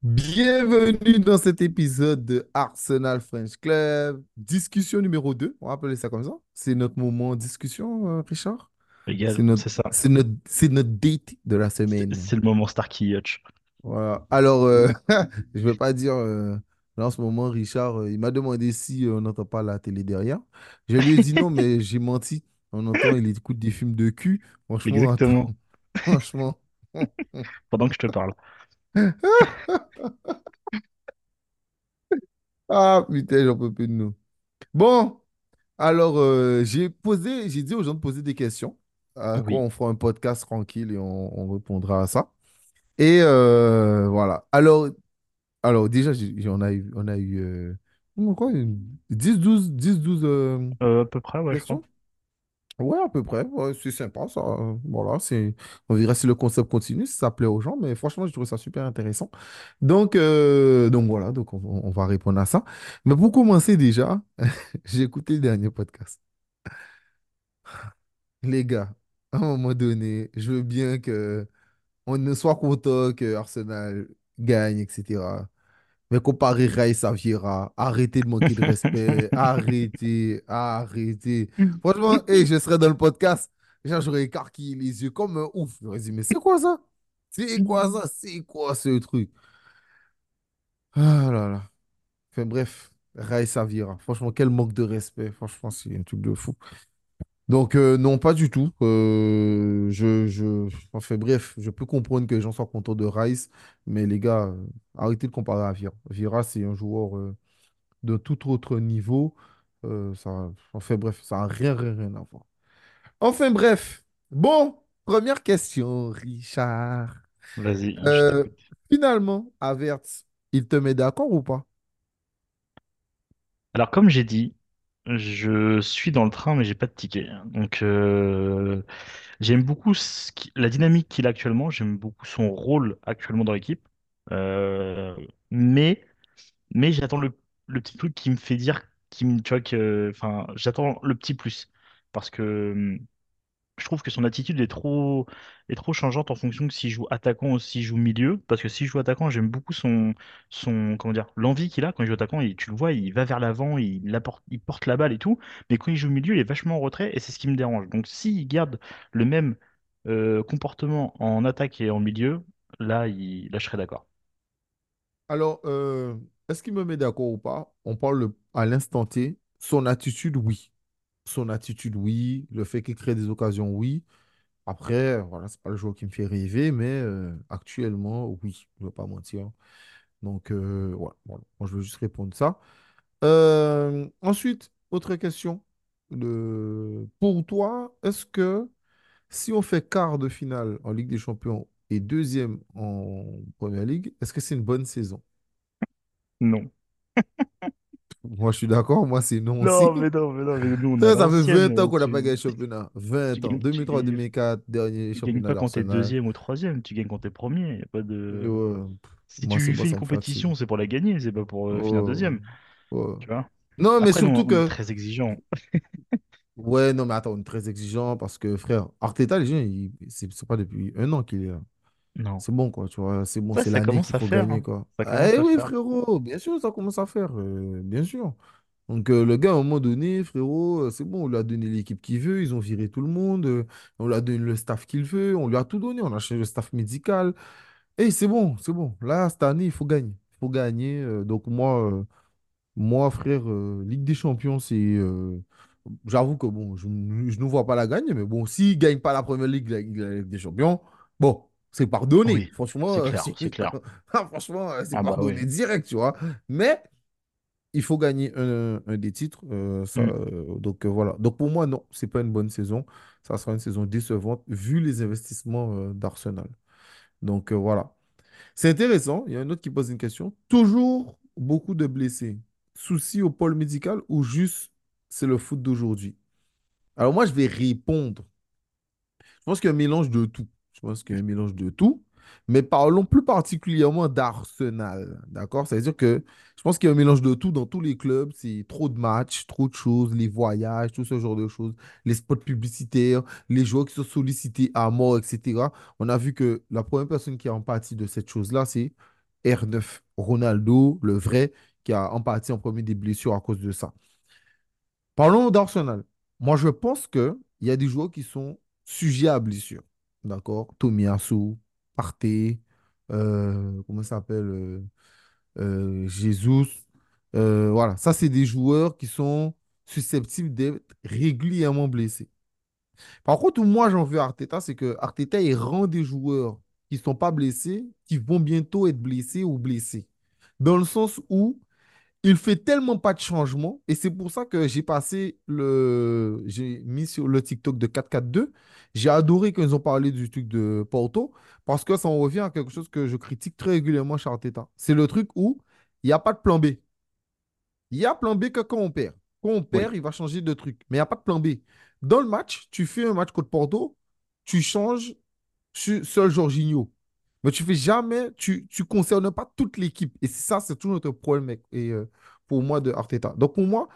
Bienvenue dans cet épisode de Arsenal French Club. Discussion numéro 2. On va appeler ça comme ça. C'est notre moment discussion, Richard. Égal, c'est ça. C'est notre date de la semaine. C'est le moment Starkey Hutch. Voilà. Alors, je vais pas dire, là en ce moment, Richard, il m'a demandé si on n'entend pas la télé derrière. Je lui ai dit non, mais j'ai menti. On entend, il écoute des films de cul. Franchement, attends. Exactement. Franchement. Pendant que je te parle. Ah, putain, j'en peux plus de nous. Bon. Alors, j'ai dit aux gens de poser des questions. À quoi Oui. on fera un podcast tranquille et on répondra à ça. Et voilà. Alors déjà, on a eu quoi, 10 12 À peu près, ouais, je crois. questions? Ouais, à peu près. Ouais, c'est sympa, ça. Voilà, on verra si le concept continue, si ça plaît aux gens. Mais franchement, je trouve ça super intéressant. Donc voilà, donc on va répondre à ça. Mais pour commencer déjà, j'ai écouté le dernier podcast. Les gars, à un moment donné, je veux bien que on ne soit content que Arsenal gagne, etc. Mais comparer Rice à Vieira, arrêtez de manquer de respect, arrêtez. Franchement, hey, je serais dans le podcast, genre, j'aurais écarquillé les yeux comme un ouf. J'aurais dit, mais c'est quoi ça? C'est quoi ça? C'est quoi ce truc? Ah là là. Enfin bref, Rice à Vieira. Franchement, quel manque de respect. Franchement, c'est un truc de fou. Donc, non, pas du tout. Enfin, bref, je peux comprendre que les gens soient contents de Rice, mais les gars, arrêtez de comparer à Vira. Vira, c'est un joueur de tout autre niveau. Enfin, bref, ça n'a rien à voir. Enfin, bref. Bon, première question, Richard. Vas-y, je Euh, t'écoute. Finalement, Avertz, il te met d'accord ou pas? Alors, comme j'ai dit, je suis dans le train, mais j'ai pas de ticket. Donc, j'aime beaucoup la dynamique qu'il a actuellement. J'aime beaucoup son rôle actuellement dans l'équipe. Euh, mais mais j'attends le petit truc qui me fait dire, tu vois, enfin, j'attends le petit plus. Parce que je trouve que son attitude est trop changeante en fonction de s'il joue attaquant ou s'il joue milieu. Parce que s'il joue attaquant, j'aime beaucoup comment dire, l'envie qu'il a quand il joue attaquant. Tu le vois, il va vers l'avant, il porte la balle et tout. Mais quand il joue milieu, il est vachement en retrait et c'est ce qui me dérange. Donc s'il garde le même comportement en attaque et en milieu, là, je serais d'accord. Alors, est-ce qu'il me met d'accord ou pas? On parle à l'instant T. Son attitude, oui. Son attitude, oui. Le fait qu'il crée des occasions, oui. Après, voilà, c'est pas le joueur qui me fait rêver, mais actuellement, oui. Je ne vais pas mentir. Donc, voilà. Moi, je veux juste répondre ça. Ensuite, autre question. Pour toi, est-ce que si on fait quart de finale en Ligue des Champions et deuxième en Première Ligue, est-ce que c'est une bonne saison? Non. Moi, je suis d'accord. Moi, c'est non aussi. Non, mais non, mais non, mais nous, on a Ça fait l'ancienne. 20 ans qu'on n'a pas gagné le championnat. 20 ans. Tu 2003-2004, dernier tu gagnes championnat pas quand t'es d'Arsenal. deuxième ou troisième, tu gagnes quand t'es premier. Y a pas de... Si Moi, c'est tu bon, fais une ça me fatigue. compétition, c'est pour la gagner, c'est pas pour finir Oh, deuxième, oh. tu vois. Non, mais Après, nous, surtout on est que. très exigeant. Ouais, non, mais attends, on est très exigeant parce que, frère, Arteta, les gens, c'est pas depuis un an qu'il est là. Non. C'est bon, quoi, tu vois. C'est bon, Ouais, c'est ça l'année qu'il commence à faut faire, gagner, hein. quoi. Ça commence Eh à oui, faire. frérot, bien sûr, ça commence à faire, bien sûr. Donc, le gars, à un moment donné, frérot, c'est bon, on lui a donné l'équipe qu'il veut, ils ont viré tout le monde, on lui a donné le staff qu'il veut, on lui a tout donné, on a changé le staff médical. Et c'est bon, c'est bon. Là, cette année, il faut gagner. Il faut gagner. Donc, moi, frère, Ligue des Champions, j'avoue que bon, je ne vois pas la gagner, mais bon, s'il ne gagne pas la première Ligue, la Ligue des Champions, bon, c'est pardonné. Oui, Franchement, c'est clair, c'est clair. franchement, c'est Ah bah pardonné oui. direct, tu vois. Mais il faut gagner un des titres. Hmm. Voilà. Donc, pour moi, non, c'est pas une bonne saison. Ça sera une saison décevante vu les investissements d'Arsenal. Donc, voilà. C'est intéressant. Il y a un autre qui pose une question. Toujours beaucoup de blessés. Souci au pôle médical ou juste c'est le foot d'aujourd'hui? Alors moi, je vais répondre. Je pense qu'il y a un mélange de tout. Je pense qu'il y a un mélange de tout. Mais parlons plus particulièrement d'Arsenal. D'accord? C'est-à-dire que je pense qu'il y a un mélange de tout dans tous les clubs. C'est trop de matchs, trop de choses, les voyages, tout ce genre de choses, les spots publicitaires, les joueurs qui sont sollicités à mort, etc. On a vu que la première personne qui a en pâti de cette chose-là, c'est R9, Ronaldo, le vrai, qui a en partie en premier des blessures à cause de ça. Parlons d'Arsenal. Moi, je pense qu'il y a des joueurs qui sont sujets à blessure. D'accord? Tomiyasu, Partey, comment ça s'appelle? Jesus. Voilà, ça, c'est des joueurs qui sont susceptibles d'être régulièrement blessés. Par contre, où moi, j'en veux à Arteta, c'est que Arteta, il rend des joueurs qui ne sont pas blessés, qui vont bientôt être blessés ou blessés. Dans le sens où il fait tellement pas de changement, et c'est pour ça que j'ai mis sur le TikTok de 4-4-2. J'ai adoré quand ils ont parlé du truc de Porto, parce que ça en revient à quelque chose que je critique très régulièrement chez Arteta. C'est le truc où il n'y a pas de plan B. Il y a plan B que quand on perd. Quand on Oui. perd, il va changer de truc. Mais il n'y a pas de plan B. Dans le match, tu fais un match contre Porto, tu changes seul Jorginho. Mais tu fais jamais, tu concernes pas toute l'équipe. Et ça, c'est tout notre problème pour moi de Arteta. Donc pour moi,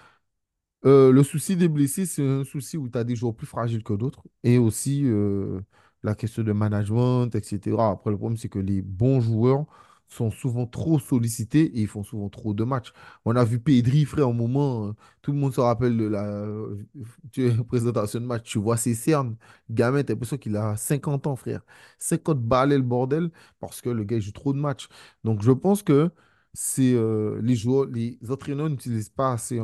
le souci des blessés, c'est un souci où tu as des joueurs plus fragiles que d'autres. Et aussi la question de management, etc. Après, le problème, c'est que les bons joueurs sont souvent trop sollicités et ils font souvent trop de matchs. On a vu Pedri, frère, au moment, tout le monde se rappelle de la présentation de match. Tu vois ses cernes. Le gamin, t'as l'impression qu'il a 50 ans, frère. 50 balais, le bordel, parce que le gars il joue trop de matchs. Donc, je pense que c'est les joueurs, les entraîneurs n'utilisent pas assez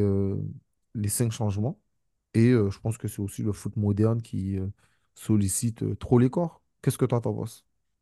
les 5 changements. Et je pense que c'est aussi le foot moderne qui sollicite trop les corps. Qu'est-ce que toi t'en penses?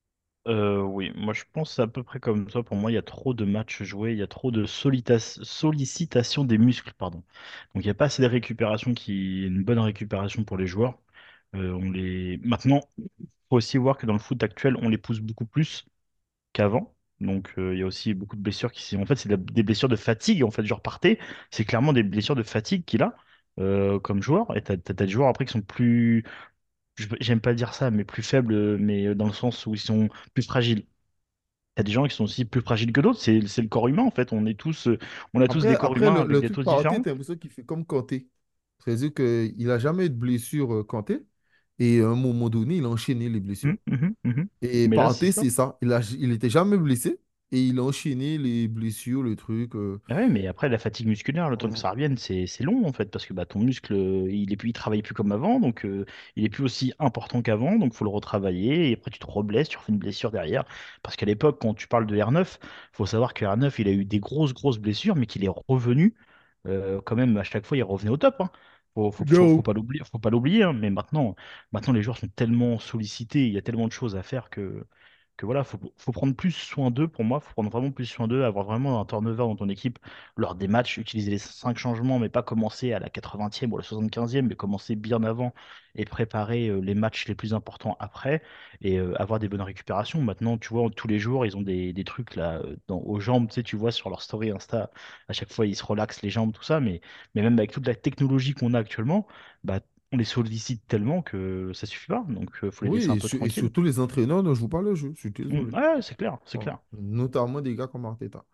Oui, moi je pense à peu près comme ça. Pour moi, il y a trop de matchs joués, il y a trop de sollicitation des muscles, pardon. Donc il n'y a pas assez de récupération une bonne récupération pour les joueurs. Maintenant, faut aussi voir que dans le foot actuel, on les pousse beaucoup plus qu'avant. Donc il y a aussi beaucoup de blessures en fait, c'est des blessures de fatigue. En fait, genre Partey, c'est clairement des blessures de fatigue qu'il a comme joueur. Et t'as des joueurs après qui sont plus, j'aime pas dire ça, mais plus faibles, mais dans le sens où ils sont plus fragiles. T'as des gens qui sont aussi plus fragiles que d'autres. C'est le corps humain, en fait. On a tous des corps Après humains avec le des truc doses Partey, différentes. t'as l'impression qu'il fait comme Kanté. C'est-à-dire qu'il n'a jamais eu de blessure, Kanté. Et à un moment donné, il a enchaîné les blessures. Mhm. Et Mais là, c'est Partey, ça. c'est ça. Il était jamais blessé. Et il a enchaîné les blessures, le truc. Ah ouais, mais après, la fatigue musculaire, le temps que Voilà. ça revienne, c'est long, en fait, parce que bah, ton muscle, il travaille plus comme avant, donc il est plus aussi important qu'avant, donc faut le retravailler, et après tu te reblesses, tu refais une blessure derrière. Parce qu'à l'époque, quand tu parles de R9, faut savoir que R9, il a eu des grosses blessures, mais qu'il est revenu, quand même, à chaque fois, il revenait au top, hein. Go. Faut pas l'oublier, hein. Mais maintenant, les joueurs sont tellement sollicités, il y a tellement de choses à faire que voilà, faut prendre plus soin d'eux pour moi, faut prendre vraiment plus soin d'eux, avoir vraiment un turnover dans ton équipe lors des matchs, utiliser les 5 changements, mais pas commencer à la 80e ou à la 75e, mais commencer bien avant et préparer les matchs les plus importants après et avoir des bonnes récupérations. Maintenant, tu vois, tous les jours, ils ont des trucs là aux jambes, tu sais, tu vois sur leur story Insta, à chaque fois, ils se relaxent les jambes, tout ça, mais même avec toute la technologie qu'on a actuellement, bah, on les sollicite tellement que ça suffit pas, donc faut les Oui, laisser un peu et tranquilles. surtout les entraîneurs ne jouent pas le jeu. Je suis désolé. Ouais, c'est clair, c'est Voilà. clair. Notamment des gars comme Arteta.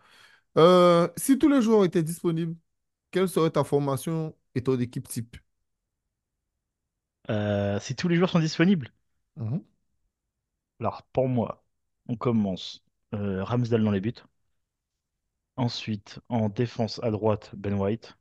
Si tous les joueurs étaient disponibles, quelle serait ta formation et ton équipe type? Si tous les joueurs sont disponibles, Mhm. alors pour moi, on commence Ramsdale dans les buts. Ensuite, en défense à droite, Ben White.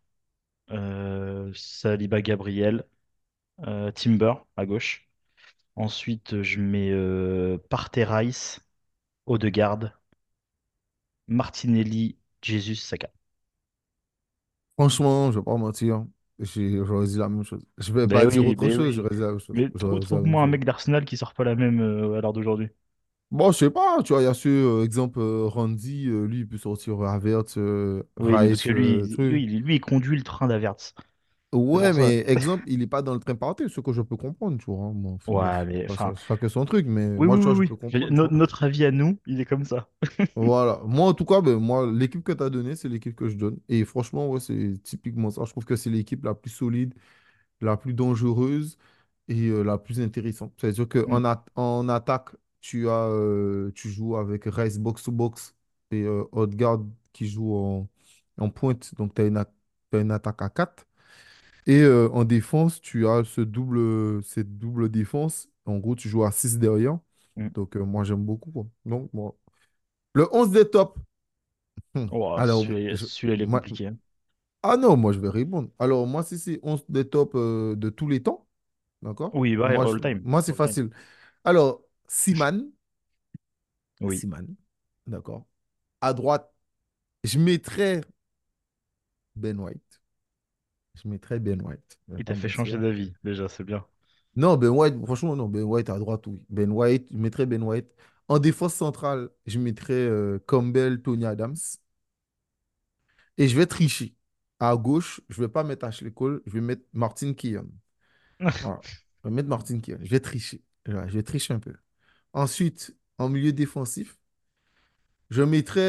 Saliba Gabriel. Timber à gauche. Ensuite, je mets Partey Rice, Odegaard, Martinelli, Jesus, Saka. Franchement, je vais pas mentir, j'aurais dit la même chose. Je vais pas dire autre Ben chose, oui. j'aurais dit la même chose. Mais J'aurais dit la même trouve-moi un chose. mec d'Arsenal qui sort pas la même à l'heure d'aujourd'hui. Bon, je sais pas, tu vois, il y a ce exemple Randy, lui, il peut sortir Havertz, Oui, mais parce Rice, que truc. il conduit le train d'Avertz. C'est Ouais, pour ça. mais exemple, il est pas dans le train party, ce que je peux comprendre, tu vois. Bon, enfin, bref, Ouais, mais enfin. chacun son truc, mais Oui, moi, oui, tu vois, oui, je oui. peux comprendre, tu vois. Notre avis à nous, il est comme ça. Voilà. Moi, en tout cas, ben, moi, l'équipe que tu as donnée, c'est l'équipe que je donne. Et franchement, ouais, c'est typiquement ça. Je trouve que c'est l'équipe la plus solide, la plus dangereuse et la plus intéressante. C'est-à-dire Mm, en attaque, tu joues avec Rice box-to-box et Odegaard qui joue en pointe. Donc, tu as t'as une attaque à 4. Et en défense, tu as cette double défense. En gros, tu joues à 6 derrière. mm. Donc, moi, j'aime beaucoup, quoi. Donc, moi, Le 11 des tops. Oh, Alors, celui-là, il est moi- compliqué, hein. ah non, moi je vais répondre. Alors, moi, si c'est 11 des tops de tous les temps, d'accord? Oui, bah, all time. Moi c'est All time. facile. Alors, Siman, Oui, Siman, d'accord? À droite, je mettrais Ben White. Je mettrais Ben White. Je vais il pas t'a me fait changer mentir. d'avis, déjà, c'est bien. Non, Ben White, franchement, non. Ben White à droite, oui. Ben White, je mettrais Ben White. En défense centrale, je mettrais Campbell, Tony Adams. Et je vais tricher. À gauche, je vais pas mettre Ashley Cole, je vais mettre Martin Keown. Voilà. Je vais mettre Martin Keown. Je vais tricher. Voilà, je vais tricher un peu. Ensuite, en milieu défensif, je mettrais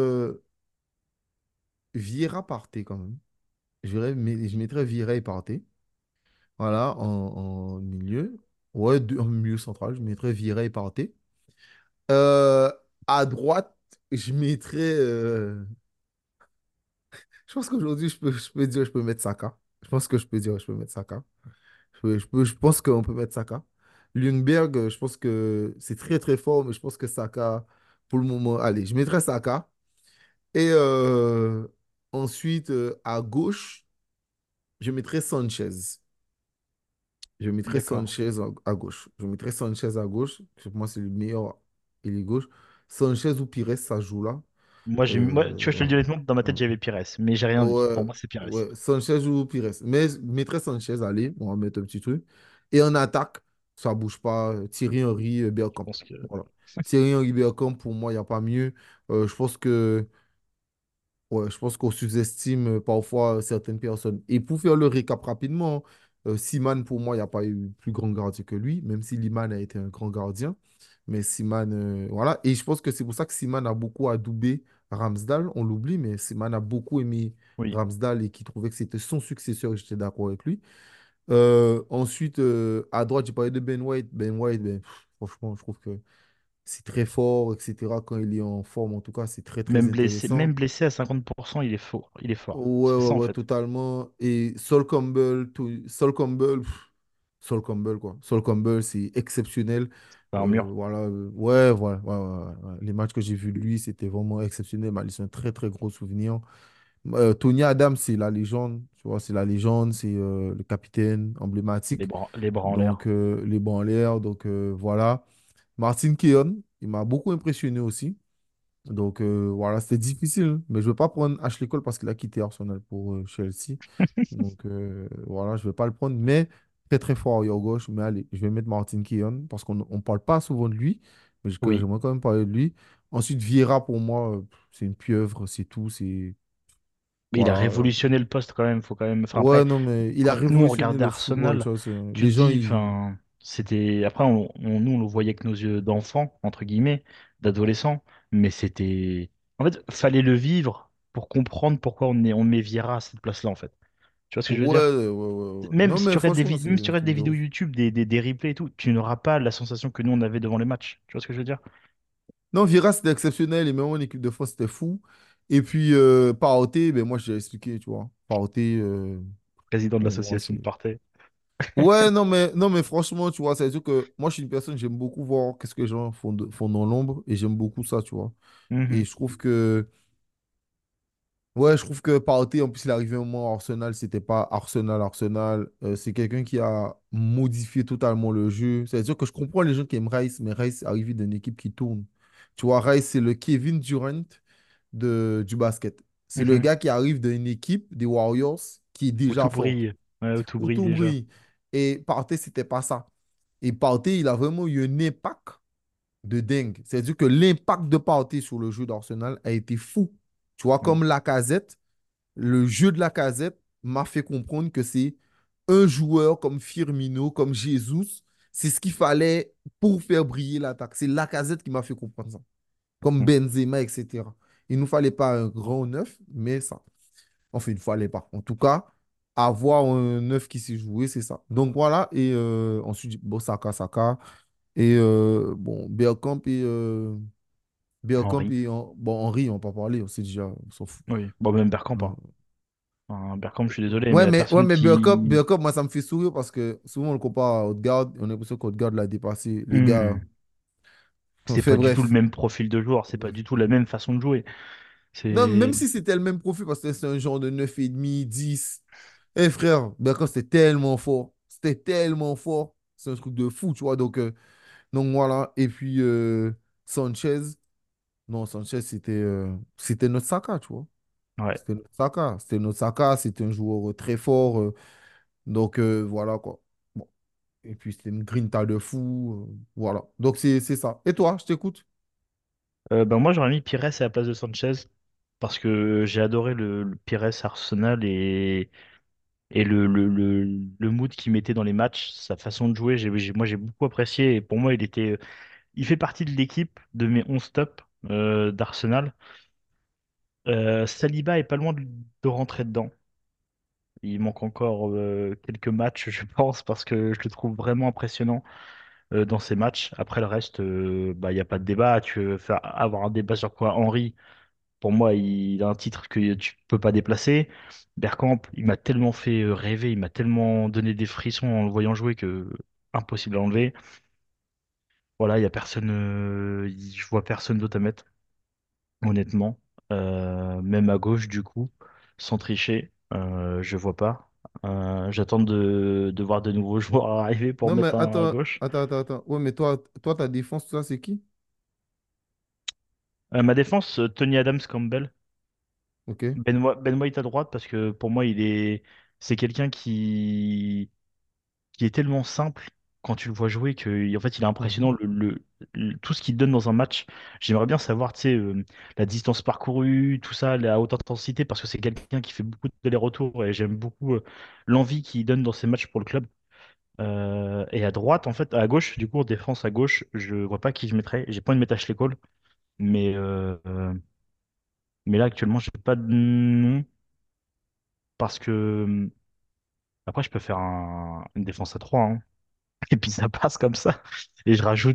Vieira Partey quand même. Je mettrais Vieira et Partey. Voilà, en milieu. Ouais, en milieu central, je mettrais Vieira et Partey. Euh, à droite, je mettrais. Je pense qu'aujourd'hui, je peux dire, je peux mettre Saka. Je pense que je peux dire, je peux mettre Saka. Je pense qu'on peut mettre Saka. Ljungberg, je pense que c'est très très fort, mais je pense que Saka, pour le moment, allez, je mettrais Saka. Et ensuite, à gauche, je mettrais Sanchez. Je mettrais D'accord. Sanchez à gauche. Je mettrais Sanchez à gauche. Pour moi, c'est le meilleur ailier gauche. Sanchez ou Pires, ça joue là. Moi, tu vois, je te le dis Voilà. honnêtement, dans ma tête, Voilà. j'avais Pires, mais j'ai rien dit. Ouais, Pour moi, c'est Pires. ouais. Sanchez ou Pires. Mais je mettrais Sanchez, allez, on va mettre un petit truc. Et en attaque, ça bouge pas. Thierry Henry, Je Bergkamp. pense que Voilà. Thierry Henry, Bergkamp, pour moi, il n'y a pas mieux. Je pense que ouais, je pense qu'on sous-estime parfois certaines personnes. Et pour faire le récap rapidement, Siman, pour moi, il n'y a pas eu plus grand gardien que lui, même si Liman a été un grand gardien. Mais Siman, voilà. Et je pense que c'est pour ça que Siman a beaucoup adoubé Ramsdale. On l'oublie, mais Siman a beaucoup aimé oui. Ramsdale et qui trouvait que c'était son successeur et j'étais d'accord avec lui. Ensuite, à droite, j'ai parlé de Ben White. Ben White, ben, franchement, je trouve que c'est très fort, etc. Quand il est en forme, en tout cas, c'est très, très Même intéressant. blessé à 50%, il est fort. Il est fort. Ouais, C'est ouais, ça, en ouais, fait. totalement. Et Sol Campbell, Sol Campbell, quoi. Sol Campbell, c'est exceptionnel. C'est un mur. Voilà, ouais, voilà, ouais, ouais, ouais. Les matchs que j'ai vus de lui, c'était vraiment exceptionnel. M'a laissé un très, très gros souvenir. Tony Adams, c'est la légende, tu vois, c'est la légende, c'est le capitaine emblématique. Les bras en Donc, l'air. les bons en l'air, donc voilà. Martin Keown, il m'a beaucoup impressionné aussi. Donc voilà, c'était difficile, hein. Mais je ne veux pas prendre Ashley Cole parce qu'il a quitté Arsenal pour Chelsea. Donc voilà, je ne vais pas le prendre. Mais très très fort au gauche. Mais allez, je vais mettre Martin Keown parce qu'on ne parle pas souvent de lui. Mais Oui. j'aimerais quand même parler de lui. Ensuite, Vieira, pour moi, c'est une pieuvre, c'est tout. C'est Mais il a voilà. révolutionné le poste quand même. Faut quand même. Enfin, après, Ouais, non, mais il a quand nous on révolutionné regardait le football. Arsenal, Tu vois, tu les te gens, dis, ils. enfin, c'était. Après, nous on le voyait avec nos yeux d'enfant, entre guillemets, d'adolescent, mais c'était. En fait, fallait le vivre pour comprendre pourquoi on met Vieira à cette place-là, en fait. Tu vois ce que je veux Ouais, dire? ouais, ouais, ouais. Même Non, si tu mais regardes franchement, même si tu c'est un regardes des truc de vidéos ouf. YouTube, des replays et tout, tu n'auras pas la sensation que nous on avait devant les matchs. Tu vois ce que je veux dire? Non, Vieira, c'était exceptionnel. Et même en équipe de France, c'était fou. Et puis, Paroté, ben, moi, j'ai expliqué, tu vois. Paroté, Président de bon, moi, l'association de c'est. Partey. Ouais, non, mais franchement, tu vois, c'est sûr que moi, je suis une personne, j'aime beaucoup voir qu'est-ce que les gens font, font dans l'ombre. Et j'aime beaucoup ça, tu vois. Et Mhm. je trouve que. Ouais, je trouve que Partey, en plus, il est arrivé au moment où Arsenal, c'était pas Arsenal, Arsenal. C'est quelqu'un qui a modifié totalement le jeu. C'est-à-dire que je comprends les gens qui aiment Rice, mais Rice est arrivé d'une équipe qui tourne. Tu vois, Rice, c'est le Kevin Durant du basket. C'est le Mhm. gars qui arrive d'une équipe, des Warriors, qui est Où déjà tout forte, brille. Ouais, où tout où brille tout déjà. brille. Et Partey, c'était pas ça. Et Partey, il a vraiment eu un impact de dingue. C'est-à-dire que l'impact de Partey sur le jeu d'Arsenal a été fou. Tu vois, Mm. comme Lacazette, le jeu de Lacazette m'a fait comprendre que c'est un joueur comme Firmino, comme Jesus, c'est ce qu'il fallait pour faire briller l'attaque. C'est Lacazette qui m'a fait comprendre ça. Comme Mm. Benzema, etc. Il ne nous fallait pas un grand neuf, mais ça. Enfin, il ne fallait pas. En tout cas, avoir un neuf qui s'est joué, c'est ça. Donc voilà. Et ensuite, bon, Saka. Et bon, Bergkamp Henri. et bon, Henry, on va pas parler, on sait déjà, on s'en fout. Oui. Bon, même Bergkamp, Euh, pas. Enfin, Bergkamp, je suis désolé, mais Ouais, la ouais, personne mais qui. Bergkamp, moi, ça me fait sourire parce que souvent, on le compare à Odegaard. On a l'impression qu'Odegaard l'a dépassé. Le gars, Hmm. c'est Enfin pas du tout le bref. même profil de joueur, c'est pas Bref. du tout la même façon de jouer. Non, C'est même si c'était le même profil, parce que c'est un genre de 9,5, 10. Eh frère, Bergkamp, c'était tellement fort. C'était tellement fort. C'est un truc de fou, tu vois. Donc voilà. Et puis Sanchez. Non, Sanchez, c'était notre Saka, tu vois. ouais. C'était notre Saka. C'était notre Saka. C'était un joueur très fort. Donc voilà quoi. Bon. Et puis c'était une grinta de fou. Voilà. Donc c'est ça. Et toi, je t'écoute. Ben moi j'aurais mis Pires à la place de Sanchez parce que j'ai adoré le Pires Arsenal et le mood qu'il mettait dans les matchs, sa façon de jouer, moi j'ai beaucoup apprécié et pour moi il fait partie de l'équipe de mes 11 top d'Arsenal. Saliba est pas loin de rentrer dedans. Il manque encore quelques matchs, je pense, parce que je le trouve vraiment impressionnant dans ses matchs. Après le reste, bah, il n'y a pas de débat. Tu veux faire avoir un débat sur quoi? Henry, pour moi, il a un titre que tu peux pas déplacer. Bergkamp, il m'a tellement fait rêver, il m'a tellement donné des frissons en le voyant jouer que impossible à enlever. Voilà, il y a personne, je vois personne d'autre à mettre, honnêtement. Même à gauche, du coup, sans tricher, je vois pas. J'attends de voir de nouveaux joueurs arriver pour Non, mais mettre un à attends, gauche. attends, attends, attends. Ouais, mais toi, ta défense, tout ça, c'est qui? Ma défense, Tony Adams Campbell. Ok. Ben White à droite parce que pour moi c'est quelqu'un qui est tellement simple quand tu le vois jouer que en fait il est Mhm. impressionnant tout ce qu'il donne dans un match. J'aimerais bien savoir tu sais la distance parcourue, tout ça, la haute intensité parce que c'est quelqu'un qui fait beaucoup d'allers-retours et j'aime beaucoup l'envie qu'il donne dans ses matchs pour le club. Et à droite en fait à gauche du coup en défense à gauche je vois pas qui je mettrais. J'ai pas envie de mettre Ashley Cole mais mais là actuellement j'ai pas de nom parce que après, je peux faire une défense à 3, hein. Et puis ça passe comme ça. Et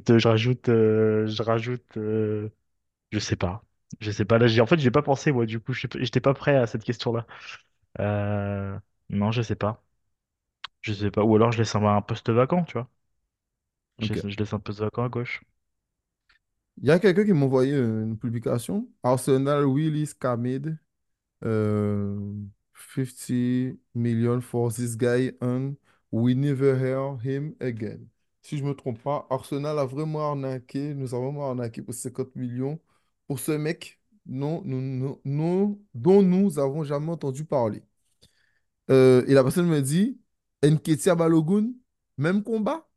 je sais pas. Je sais pas. Là, en fait, j'ai pas pensé, moi, du coup, j'étais pas prêt à cette question-là. Euh, non, je sais pas. Je sais pas. Ou alors, je laisse un poste vacant, tu vois. Ok. Je laisse un poste vacant à gauche. Il y a quelqu'un qui m'a envoyé une publication. Arsenal Willis Kamid, euh, 50 million for this guy and we never hear him again. Si je ne me trompe pas, Arsenal a vraiment arnaqué, nous avons vraiment arnaqué pour 50 millions pour ce mec dont nous avons jamais entendu parler. Et la personne me dit, Nketiah Balogun, même combat?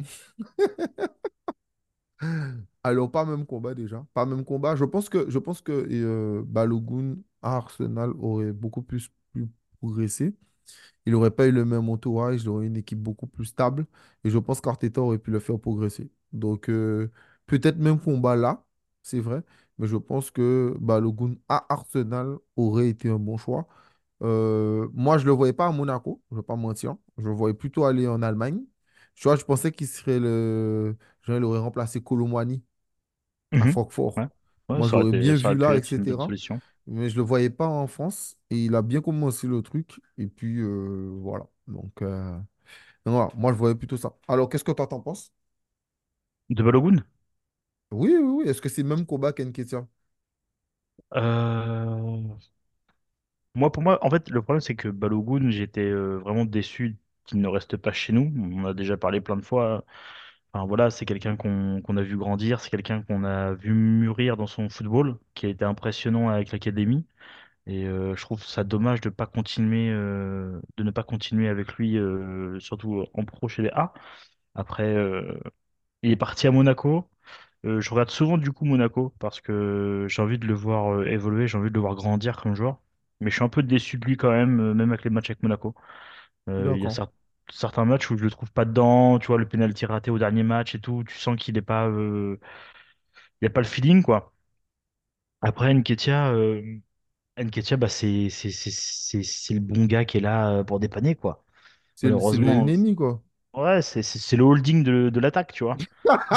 Alors, pas même combat déjà. Pas même combat. Je pense que Balogun à Arsenal aurait beaucoup plus progressé. Il n'aurait pas eu le même entourage, il aurait une équipe beaucoup plus stable. Et je pense qu'Arteta aurait pu le faire progresser. Donc, peut-être même combat là, c'est vrai. Mais je pense que Balogun à Arsenal aurait été un bon choix. Moi, je ne le voyais pas à Monaco, je ne vais pas mentir. Je le voyais plutôt aller en Allemagne. Tu vois, je pensais qu'il serait le. Genre, il aurait remplacé Kolo Muani à Mhm. Francfort. Ouais. Ouais, Moi, je l'aurais bien ça aurait vu pu là, être une bonne etc. solution. Mais je ne le voyais pas en France. Et il a bien commencé le truc. Et puis, voilà. Donc, voilà. Moi, je voyais plutôt ça. Alors, qu'est-ce que toi, t'en penses? De Balogun? Oui, oui, oui. Est-ce que c'est le même combat qu'Enketia? Euh, Moi, pour moi, en fait, le problème, c'est que Balogun, j'étais vraiment déçu qu'il ne reste pas chez nous. On en a déjà parlé plein de fois. Enfin, voilà, c'est quelqu'un qu'on a vu grandir, c'est quelqu'un qu'on a vu mûrir dans son football, qui a été impressionnant avec l'académie. Et je trouve ça dommage de ne pas continuer avec lui, surtout en pro chez les A. Après, il est parti à Monaco. Je regarde souvent du coup Monaco parce que j'ai envie de le voir évoluer, j'ai envie de le voir grandir comme joueur. Mais je suis un peu déçu de lui quand même, même avec les matchs avec Monaco. Il y a D'accord. certains matchs où je le trouve pas dedans, tu vois, le penalty raté au dernier match et tout, tu sens qu'il est pas, il y a pas le feeling quoi. Après Nketiah, bah c'est le bon gars qui est là pour dépanner quoi. C'est le El Malheureusement, Neni, quoi. ouais, c'est le holding de l'attaque, tu vois.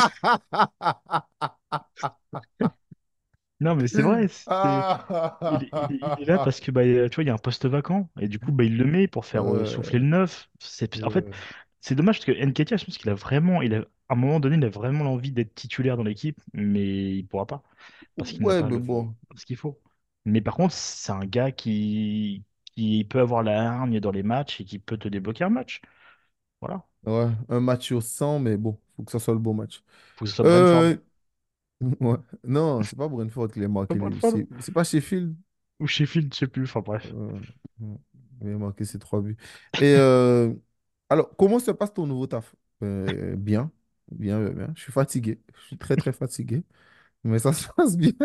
Non mais c'est vrai, il est là parce que bah, tu vois, il y a un poste vacant et du coup bah, il le met pour faire souffler le neuf. En fait, Ouais. c'est dommage parce que Nketiah, je pense qu'il a vraiment, à un moment donné, il a vraiment l'envie d'être titulaire dans l'équipe, mais il pourra pas parce qu'il n'a Ouais, pas mais bon. ce qu'il faut. Mais par contre, c'est un gars qui peut avoir la hargne dans les matchs et qui peut te débloquer un match. Voilà. Ouais, un match sur 100, mais bon, faut que ça soit le bon match. Faut que ce soit Brentford. Euh, ouais. Non, c'est pas Brentford qui l'a Pas marqué. Brentford C'est pas Sheffield. ou Sheffield, je sais plus. Enfin bref. Euh, ouais, il a marqué ses 3 buts. Et alors, comment se passe ton nouveau taf? Bien, bien, bien, bien. Je suis fatigué. Je suis très, très fatigué. Mais ça se passe bien.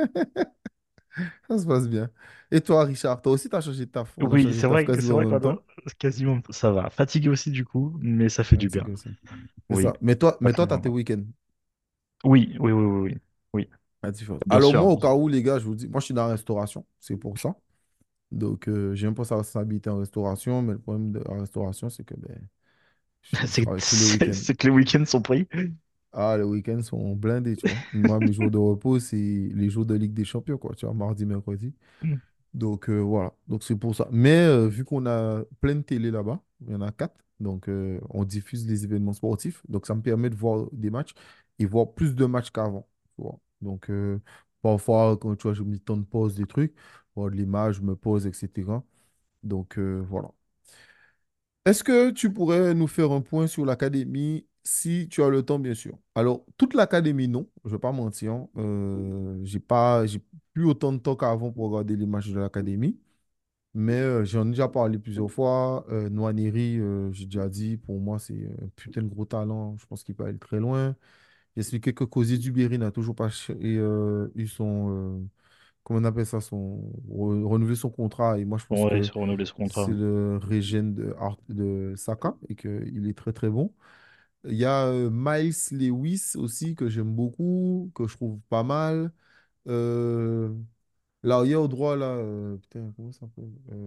Ça se passe bien. Et toi, Richard, toi aussi, tu as changé de taf. On a Oui, changé de taf c'est quasiment en vrai même qu'on a temps. quasiment ça va. Fatigué aussi du coup, mais ça fait du bien. Fatigué aussi. C'est Oui, ça. pas Mais très toi, tu as tes loin. week-ends. Oui, oui, oui, oui, oui. Oui, La différence. bien Alors, moi, sûr. au cas où, les gars, je vous dis, moi, je suis dans la restauration. C'est pour ça. Donc, j'ai un peu sa responsabilité en restauration. Mais le problème de la restauration, c'est que ben, je travaille tous les week-ends. C'est que les week-ends sont pris. Ah, les week-ends sont blindés, tu vois. Moi, mes jours de repos, c'est les jours de Ligue des Champions, quoi. Tu vois, mardi, mercredi. Donc, voilà. Donc, c'est pour ça. Mais vu qu'on a plein de télé là-bas, il y en a 4. Donc, on diffuse les événements sportifs. Donc, ça me permet de voir des matchs et voir plus de matchs qu'avant. Tu vois. Donc, parfois, quand tu vois, je me temps de pause des trucs, voir de l'image, je me pose, etc. Donc, voilà. Est-ce que tu pourrais nous faire un point sur l'académie si tu as le temps, bien sûr? Alors, toute l'académie, non, je ne vais pas mentir, hein. J'ai plus autant de temps qu'avant pour regarder les matchs de l'académie, mais j'en ai déjà parlé plusieurs fois. Nwaneri, j'ai déjà dit, pour moi, c'est un putain de gros talent. Je pense qu'il peut aller très loin. J'ai expliqué que Cozy Duberry n'a toujours pas eu comment on appelle ça, renouvelé son contrat. Et moi, je pense Ouais, ils que se renouveler ce c'est contrat. le régène de Saka et qu'il est très très bon. Il y a Miles Lewis aussi que j'aime beaucoup, que je trouve pas mal. Euh, Là, il y a au droit, là, putain, comment ça s'appelle?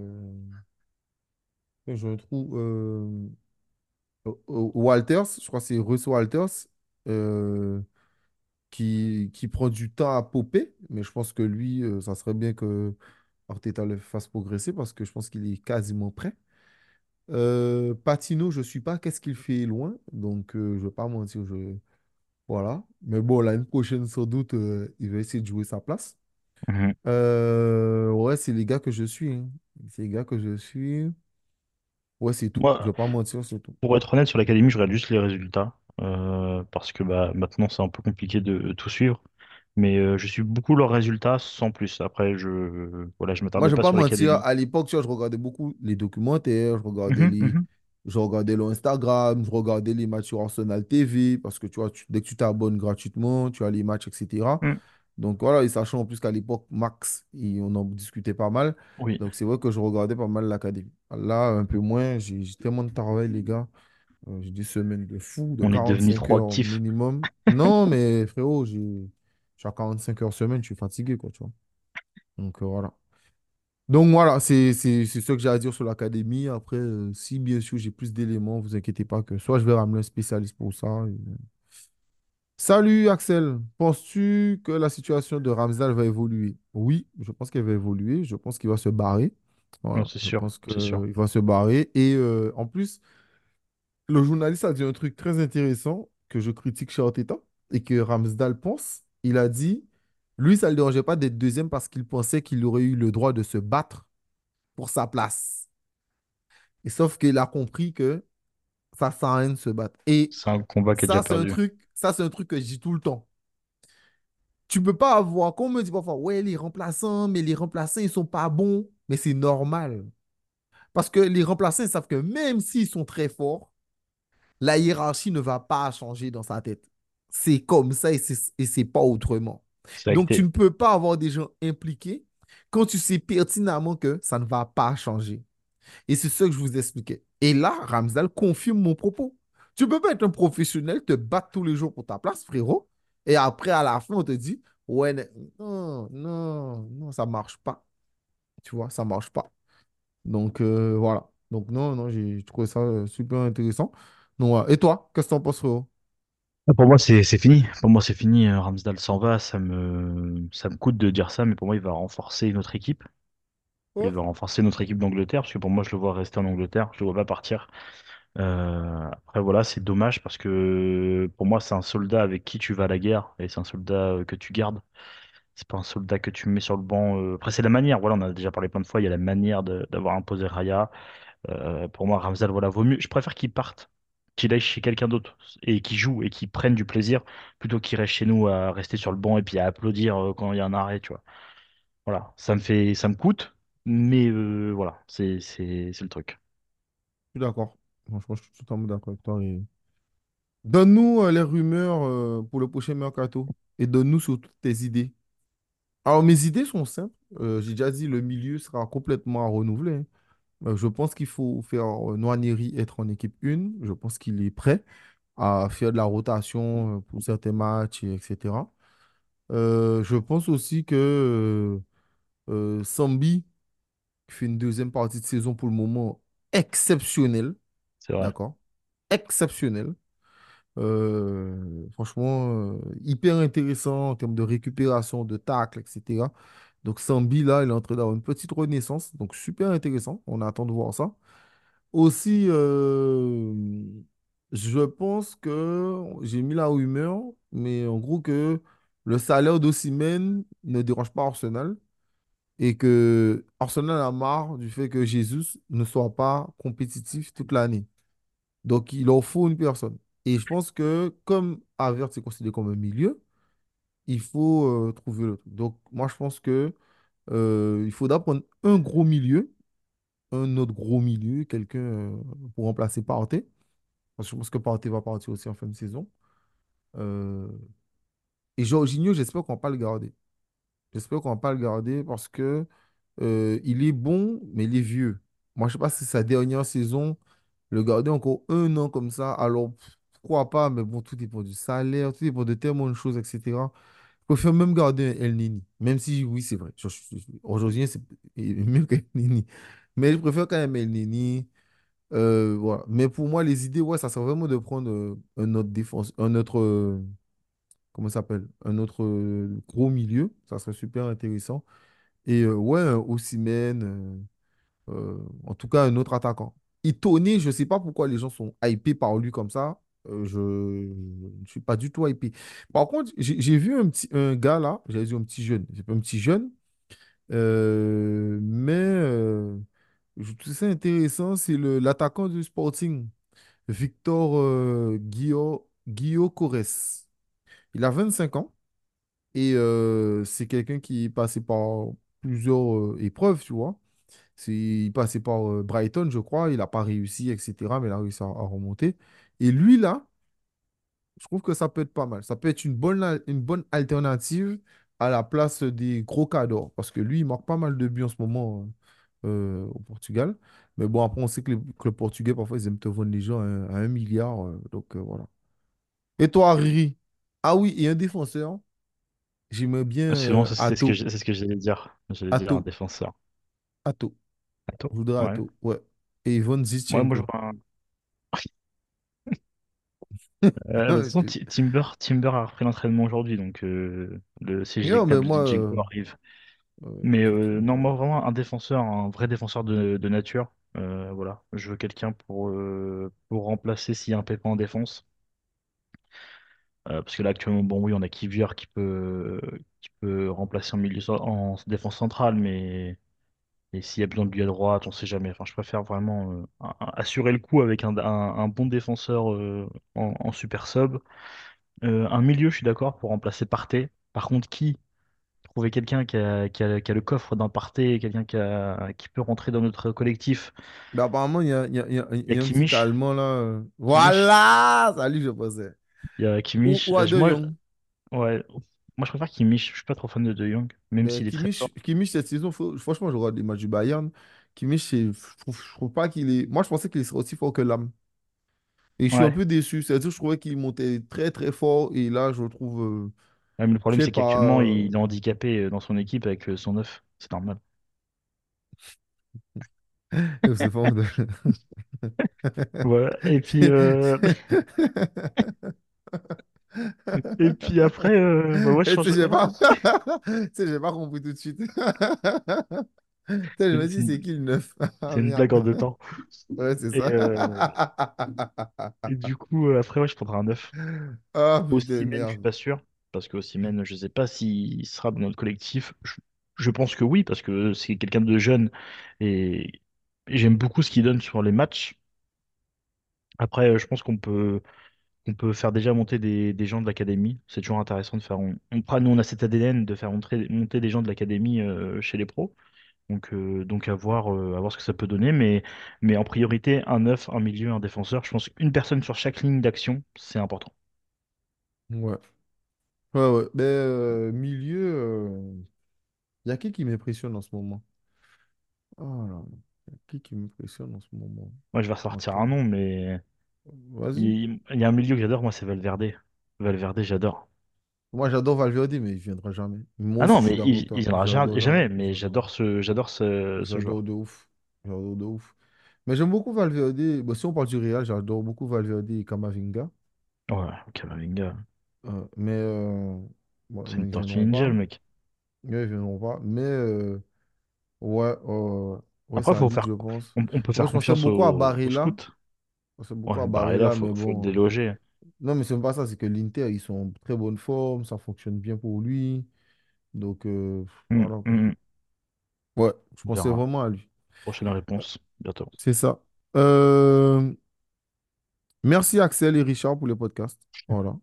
Je le trouve. Walters, je crois que c'est Russ Walters, euh, qui prend du temps à popper, mais je pense que lui, ça serait bien que Arteta le fasse progresser parce que je pense qu'il est quasiment prêt. Patino, je ne suis pas qu'est-ce qu'il fait loin, donc je ne vais pas mentir, voilà. Mais bon, l'année prochaine, sans doute, il va essayer de jouer sa place. Mhm. Ouais, c'est les gars que je suis, hein. C'est les gars que je suis. Ouais, c'est tout. Je Moi, ne vais pas mentir, c'est tout. pour être honnête, sur l'académie, je regarde juste les résultats. Parce que bah, maintenant, c'est un peu compliqué de tout suivre. Mais je suis beaucoup leurs résultats sans plus. Après, voilà, je Moi, m'attardais je ne vais pas pas sur mentir, l'académie. à l'époque, tu vois, je regardais beaucoup les documentaires, Mhm, mhm. je regardais leur Instagram, je regardais les matchs sur Arsenal TV, parce que tu vois, dès que tu t'abonnes gratuitement, tu as les matchs, etc. Mhm. Donc voilà, et sachant en plus qu'à l'époque, Max, on en discutait pas mal. Oui, Donc c'est vrai que je regardais pas mal l'académie. Là, un peu moins, j'ai tellement de travail, les gars. J'ai des semaines de fou, de on est devenu 45 trop heures actifs. minimum. Non, mais frérot, je suis à 45 heures semaine, je suis fatigué, quoi, tu vois. Donc voilà. Donc voilà, c'est ce que j'ai à dire sur l'académie. Après, si bien sûr j'ai plus d'éléments, vous inquiétez pas que soit je vais ramener un spécialiste pour ça. Salut Axel, penses-tu que la situation de Ramsdale va évoluer? Oui, je pense qu'elle va évoluer. Je pense qu'il va se barrer. Non, Voilà, c'est je sûr, pense c'est sûr. qu'il va se barrer. Et en plus, le journaliste a dit un truc très intéressant que je critique chez Arteta et que Ramsdale pense. Il a dit, lui, ça ne le dérangeait pas d'être deuxième parce qu'il pensait qu'il aurait eu le droit de se battre pour sa place. Et sauf qu'il a compris que ça sert à rien de se battre. Et C'est un combat qui est déjà perdu. ça, c'est un truc que je dis tout le temps. Tu peux pas avoir, qu'on me dit parfois, ouais, les remplaçants, mais les remplaçants, ils sont pas bons. Mais c'est normal. Parce que les remplaçants, ils savent que même s'ils sont très forts, la hiérarchie ne va pas changer dans sa tête. C'est comme ça et c'est pas autrement. C'est Donc, tu acté. ne peux pas avoir des gens impliqués quand tu sais pertinemment que ça ne va pas changer. Et c'est ce que je vous expliquais. Et là, Ramsdale confirme mon propos. Tu peux pas être un professionnel, te battre tous les jours pour ta place, frérot. Et après, à la fin, on te dit, ouais, non, non, non, ça marche pas. Tu vois, ça marche pas. Donc, voilà. Donc, non, non, j'ai trouvé ça super intéressant. Donc, voilà. Et toi, qu'est-ce que t'en penses, frérot? Ah, pour moi, c'est fini. Pour moi, c'est fini. Ramsdale s'en va. Ça me coûte de dire ça, mais pour moi, il va renforcer notre équipe. Il Ouais. va renforcer notre équipe d'Angleterre, parce que pour moi, je le vois rester en Angleterre. Je le vois pas partir. Après, voilà, c'est dommage parce que pour moi, c'est un soldat avec qui tu vas à la guerre et c'est un soldat que tu gardes. C'est pas un soldat que tu mets sur le banc. Après, c'est la manière. Voilà, on en a déjà parlé plein de fois. Il y a la manière d'avoir imposé Raya. Pour moi, Ramsdale, voilà, vaut mieux. Je préfère qu'il parte, qu'il aille chez quelqu'un d'autre et qu'il joue et qu'il prenne du plaisir plutôt qu'il reste chez nous à rester sur le banc et puis à applaudir quand il y a un arrêt, tu vois. Voilà, ça me coûte, mais voilà, c'est le truc. Je suis d'accord. Franchement, je suis totalement d'accord avec toi. Donne-nous les rumeurs pour le prochain mercato et donne-nous surtout tes idées. Alors, mes idées sont simples. J'ai déjà dit, le milieu sera complètement à renouveler, hein. Je pense qu'il faut faire Nwaneri être en équipe 1. Je pense qu'il est prêt à faire de la rotation pour certains matchs, etc. Je pense aussi que Sambi fait une deuxième partie de saison pour le moment exceptionnelle. C'est vrai. D'accord? Exceptionnelle. Franchement, hyper intéressant en termes de récupération, de tacle, etc. Donc Sambi, là, il est en train d'avoir une petite renaissance. Donc super intéressant. On attend de voir ça. Aussi, je pense que j'ai mis la rumeur, mais en gros que le salaire d'Osimhen ne dérange pas Arsenal et que Arsenal a marre du fait que Jesus ne soit pas compétitif toute l'année. Donc, il leur faut une personne. Et je pense que comme Havertz est considéré comme un milieu, il faut trouver le truc. Donc, moi, je pense que il faudra prendre un gros milieu, un autre gros milieu, quelqu'un pour remplacer Partey. Parce que je pense que Partey va partir aussi en fin de saison. Euh, et Jorginho, j'espère qu'on va pas le garder. J'espère qu'on va pas le garder parce que il est bon, mais il est vieux. Moi, je sais pas si c'est sa dernière saison. Le garder encore un an comme ça, alors pourquoi pas, mais bon, tout dépend du salaire, tout dépend de tellement de choses, etc. Je préfère même garder un El Nini, même si, oui, c'est vrai. Aujourd'hui, c'est mieux qu'El Nini. Mais je préfère quand même El Nini. Voilà. Mais pour moi, les idées, ouais, ça serait vraiment de prendre un autre défense, un autre, comment ça s'appelle? Un autre gros milieu. Ça serait super intéressant. Et ouais, un Osimhen, en tout cas, un autre attaquant. Tony, je ne sais pas pourquoi les gens sont hypés par lui comme ça. Je ne suis pas du tout hypé. Par contre, j'ai vu un gars là, j'allais dire un petit jeune, c'est pas un petit jeune, mais je trouve ça intéressant, c'est l'attaquant du Sporting, Victor Gyökeres. Il a 25 ans et c'est quelqu'un qui est passé par plusieurs épreuves, tu vois. Il passait par Brighton, je crois. Il n'a pas réussi, etc. Mais il a réussi à remonter. Et lui, là, je trouve que ça peut être pas mal. Ça peut être une bonne alternative à la place des gros cadors. Parce que lui, il marque pas mal de buts en ce moment au Portugal. Mais bon, après, on sait que le Portugais, parfois, ils aiment te vendre les gens à 1 milliard. Donc, voilà. Et toi, Riri? Ah oui, et un défenseur. J'aimerais bien C'est bon, ça, Atto. c'est ce que j'allais dire. J'allais dire un Atto. défenseur. Atto. Attends. Je voudrais Ouais. Atto. Ouais. Et Ivan Ouais, moi je Zinchenko. vois de toute façon, Timber a repris l'entraînement aujourd'hui, donc le CG Non, mais Club de moi, Zinchenko arrive. Mais non, moi effectivement. vraiment un défenseur, un vrai défenseur de nature. Voilà, je veux quelqu'un pour remplacer s'il y a un pépin en défense. Parce que là actuellement, bon oui, on a Kivior qui peut remplacer en en défense centrale, mais et s'il y a besoin de lui à droite, on sait jamais. Enfin, je préfère vraiment assurer le coup avec un bon défenseur en super sub. Un milieu, je suis d'accord, pour remplacer Partey. Par contre, qui? Trouver quelqu'un qui a le coffre d'un Partey, quelqu'un qui peut rentrer dans notre collectif. Mais apparemment, Il y il a y a un petit Kimmich. Allemand là. Kimmich. Voilà! Salut, je pensais. Il y a Kimmich. Ou à De Jong. Ouais, moi, je préfère Kimmich. Je suis pas trop fan de De Jong, même Mais s'il est très fort. Kimmich, cette saison, franchement, je regarde les matchs du Bayern. Kimmich, je trouve pas qu'il est. Moi, je pensais qu'il serait aussi fort que l'âme. Et je suis un Ouais. peu déçu. C'est-à-dire, je trouvais qu'il montait très, très fort. Et là, je le trouve. Ouais, mais le Je problème, sais c'est pas. qu'actuellement, il est handicapé dans son équipe avec son neuf. C'est normal. C'est fort. Voilà. Et puis après, bah ouais, je Et tu sais, change. j'ai pas... tu sais, j'ai pas compris tout de suite. Putain, je C'est me c'est dis, c'est une, qui le neuf? Ah c'est une merde. blague en deux temps. Ouais, c'est Et, ça. du coup, après, ouais, je prendrai un 9. Ah putain, Osimhen, je suis merde. pas sûr. Parce que Osimhen, je sais pas s'il sera dans notre collectif. Je pense que oui, parce que c'est quelqu'un de jeune et, et j'aime beaucoup ce qu'il donne sur les matchs. Après, je pense qu'on peut faire déjà monter des gens de l'académie. C'est toujours intéressant de faire. Nous, on a cet ADN de faire monter des gens de l'académie chez les pros. Donc à voir ce que ça peut donner. Mais en priorité, un neuf, un milieu, un défenseur. Je pense qu'une personne sur chaque ligne d'action, c'est important. Ouais. Ouais, ouais. Ben, milieu, il y a qui m'impressionne en ce moment? Oh là, y a qui m'impressionne en ce moment? Moi, je vais ressortir un Attends. nom, mais Vas-y. il y a un milieu que j'adore, moi, c'est Valverde. Valverde, j'adore. Moi, j'adore Valverde, mais il viendra jamais. Moi Ah aussi, non, je suis mais d'accord avec il toi. viendra J'adore jamais. jamais, mais j'adore ce J'adore joueur. de ouf. J'adore de ouf. Mais j'aime beaucoup Valverde. Bon, si on parle du Real, j'adore beaucoup Valverde et Camavinga. Ouais, Kamavinga, Mais bon, c'est mais une ils tortue viendront ninja, pas. le mec. Ils viendront pas. Mais ouais, ouais, Après, c'est à lui que je pense. on peut Moi, faire je pensais confiance beaucoup à au Barella. scout. Je pensais beaucoup Ouais, à Barella, Barella, mais faut le bon. déloger. Non, mais c'est même pas ça. C'est que l'Inter, ils sont en très bonne forme. Ça fonctionne bien pour lui. Donc, voilà, quoi. Hum. Ouais, je On pensais verra. vraiment à lui. Prochaine réponse, bientôt. C'est ça. Euh, Merci Axel et Richard pour le podcast. Voilà.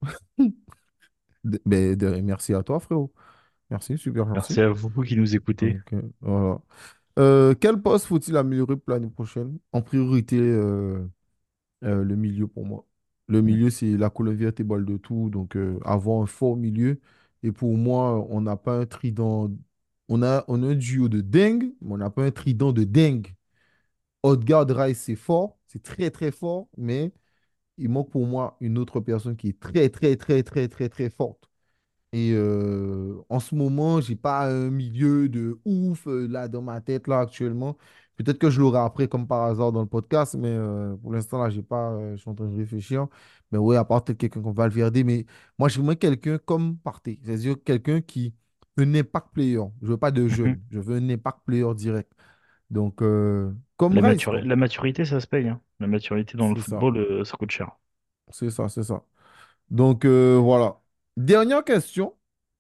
Merci à toi, frérot. Merci, super Merci gentil. à vous qui nous écoutez. Donc, voilà. Quel poste faut-il améliorer pour l'année prochaine? En priorité, le milieu pour moi. Le Mm. milieu, c'est la colonne vertébrale de tout. Donc, avoir un fort milieu. Et pour moi, on n'a pas un trident. On a un duo de dingue, mais on n'a pas un trident de dingue. Odegaard, Rice, c'est fort. C'est très, très fort. Mais il manque pour moi une autre personne qui est très, très, très, très, très, très forte. Et en ce moment, j'ai pas un milieu de ouf là dans ma tête là actuellement. Peut-être que je l'aurai après comme par hasard dans le podcast, mais pour l'instant là, j'ai pas, je suis en train de réfléchir. Mais ouais, à part peut-être quelqu'un comme Valverde, mais moi j'aimerais quelqu'un comme Partey, c'est-à-dire quelqu'un qui un impact player. Je veux pas de Mhm. jeune, je veux un impact player direct. Donc comme Rice quoi. La maturité, ça se paye, hein. La maturité dans le C'est ça, football, ça coûte cher. c'est ça, c'est ça. Donc voilà. Dernière question.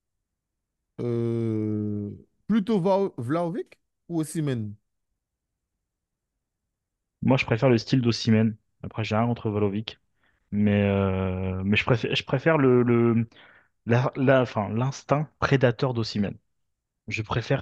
Euh, Plutôt Vlahovic ou Osimhen? Moi, je préfère le style d'Osimhen. Après, j'ai rien contre Valovic. Mais je préfère enfin, l'instinct prédateur d'Osimhen. Je préfère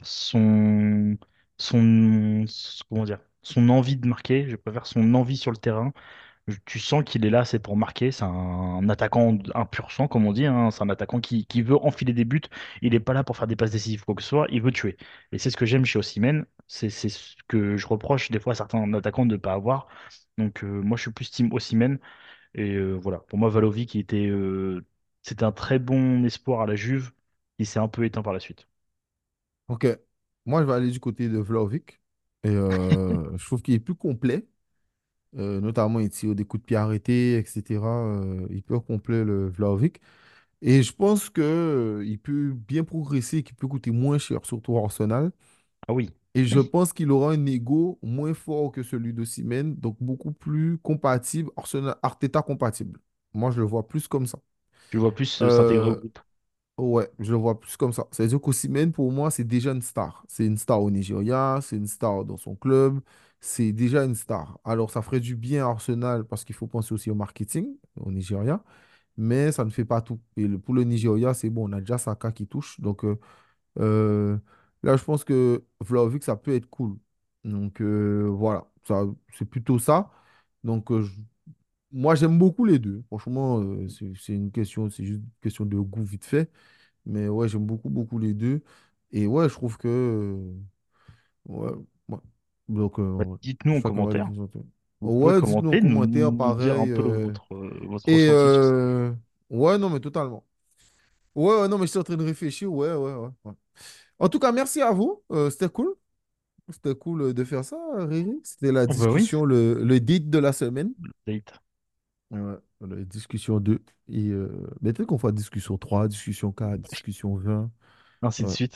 comment dire, son envie de marquer. Je préfère son envie sur le terrain. Tu sens qu'il est là, c'est pour marquer. C'est un attaquant, un pur sang, comme on dit, hein. C'est un attaquant qui veut enfiler des buts. Il n'est pas là pour faire des passes décisives, quoi que ce soit. Il veut tuer. Et c'est ce que j'aime chez Osimhen. C'est ce que je reproche des fois à certains attaquants de ne pas avoir. Donc, moi, je suis plus team Osimhen. Et voilà. Pour moi, Vlahovic, c'était un très bon espoir à la Juve. Il s'est un peu éteint par la suite. Ok. Moi, je vais aller du côté de Vlahovic. Et je trouve qu'il est plus complet. Notamment, il tire des coups de pied arrêtés, etc. Hyper complet, le Vlahovic. Et je pense que, il peut bien progresser, qu'il peut coûter moins cher, surtout à Arsenal. Ah oui, Et je oui. pense qu'il aura un ego moins fort que celui d'Osimhen, donc beaucoup plus compatible, Arsenal, Arteta compatible. Moi, je le vois plus comme ça. Tu vois plus s'intégrer au Euh, groupe. Ouais, je le vois plus comme ça. C'est-à-dire qu'Osimhen, pour moi, c'est déjà une star. C'est une star au Nigeria, c'est une star dans son club, c'est déjà une star. Alors, ça ferait du bien à Arsenal parce qu'il faut penser aussi au marketing au Nigeria, mais ça ne fait pas tout. Et pour le Nigeria, c'est bon, on a déjà Saka qui touche. Donc, euh, là, je pense que Vlahovic, ça peut être cool. Donc, voilà, c'est plutôt ça. Donc, moi, j'aime beaucoup les deux. Franchement, c'est une question, c'est juste une question de goût vite fait. Mais ouais, j'aime beaucoup, beaucoup les deux. Et ouais, je trouve que. Ouais, ouais. Donc, Bah, dites-nous en chacun va commentaire. définir son truc. Vous pouvez Ouais, dites-nous en commenter, commentaire, nous dire un pareil. peu votre Et ressenti sur ça. ouais, non, mais totalement. Ouais, ouais, non, mais je suis en train de réfléchir. Ouais, ouais, ouais, ouais. En tout cas, merci à vous. C'était cool. C'était cool de faire ça, Riri. C'était la Oh bah oui, discussion, le date de la semaine. date. Ouais, la discussion 2. Et mais peut-être qu'on fera discussion 3, discussion 4, discussion 20. Ainsi de Ouais. suite.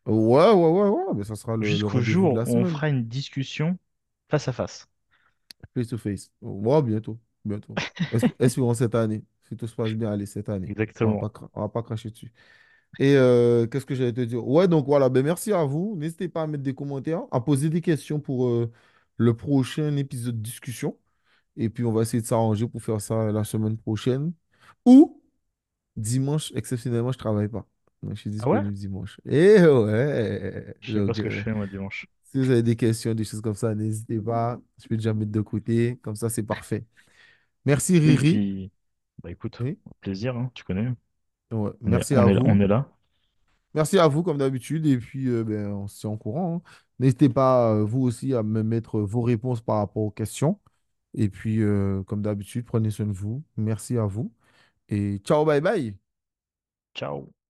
Ouais, ouais, ouais, ouais, mais ça sera le Jusqu'au rendez-vous de jour la où on semaine. fera une discussion face à face. Face to face. Ouais, bientôt. Bientôt. Espérons cette année. Si tout se passe bien, allez, cette année. Exactement. On va pas cracher dessus. Et qu'est-ce que j'allais te dire? Ouais, donc voilà, ben merci à vous. N'hésitez pas à mettre des commentaires, à poser des questions pour le prochain épisode de discussion. Et puis, on va essayer de s'arranger pour faire ça la semaine prochaine. Ou dimanche, exceptionnellement, je travaille pas. Donc, je suis Ah ouais? disponible dimanche. Et ouais. Je sais pas Donc, ce que je fais moi dimanche. si vous avez des questions, des choses comme ça, n'hésitez pas. Je peux déjà mettre de côté. Comme ça, c'est parfait. Merci, Oui, Riri. puis bah écoute, Oui. plaisir, hein, tu connais. Ouais, On est, merci on à est, on vous. est là. Merci à vous, comme d'habitude. Et puis, ben, on se tient au courant, hein. N'hésitez pas, vous aussi, à me mettre vos réponses par rapport aux questions. Et puis, comme d'habitude, prenez soin de vous. Merci à vous. Et ciao, bye bye. Ciao.